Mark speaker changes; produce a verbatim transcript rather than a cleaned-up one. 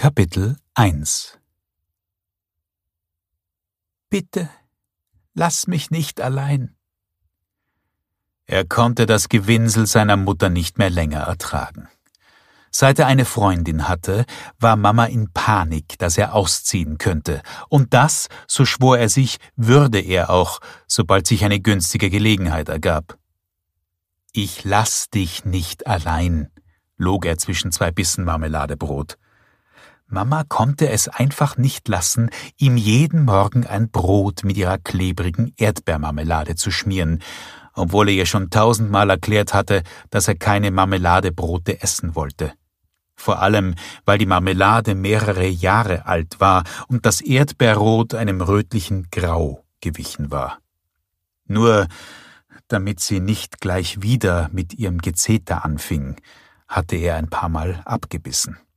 Speaker 1: Kapitel eins. »Bitte, lass mich nicht allein.« Er konnte das Gewinsel seiner Mutter nicht mehr länger ertragen. Seit er eine Freundin hatte, war Mama in Panik, dass er ausziehen könnte. Und das, so schwor er sich, würde er auch, sobald sich eine günstige Gelegenheit ergab. »Ich lass dich nicht allein«, log er zwischen zwei Bissen Marmeladebrot. Mama konnte es einfach nicht lassen, ihm jeden Morgen ein Brot mit ihrer klebrigen Erdbeermarmelade zu schmieren, obwohl er ihr schon tausendmal erklärt hatte, dass er keine Marmeladebrote essen wollte. Vor allem, weil die Marmelade mehrere Jahre alt war und das Erdbeerrot einem rötlichen Grau gewichen war. Nur, damit sie nicht gleich wieder mit ihrem Gezeter anfing, hatte er ein paar Mal abgebissen.